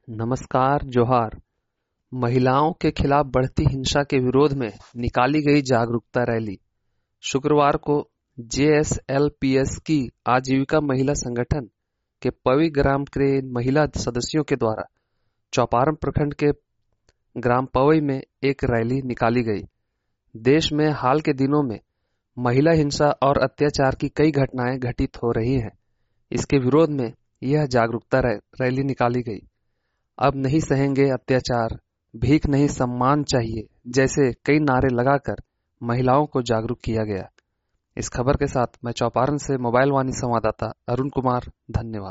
नमस्कार जोहार। महिलाओं के खिलाफ बढ़ती हिंसा के विरोध में निकाली गई जागरूकता रैली। शुक्रवार को जेएसएलपीएस की आजीविका महिला संगठन के पवी ग्राम के महिला सदस्यों के द्वारा चौपारण प्रखंड के ग्राम पवई में एक रैली निकाली गई। देश में हाल के दिनों में महिला हिंसा और अत्याचार की कई घटनाएं घटित हो रही हैं। इसके विरोध में यह जागरूकता रैली निकाली गई। अब नहीं सहेंगे अत्याचार, भीख नहीं सम्मान चाहिए जैसे कई नारे लगाकर महिलाओं को जागरूक किया गया। इस खबर के साथ मैं चौपारण से मोबाइल वाणी संवाददाता अरुण कुमार, धन्यवाद।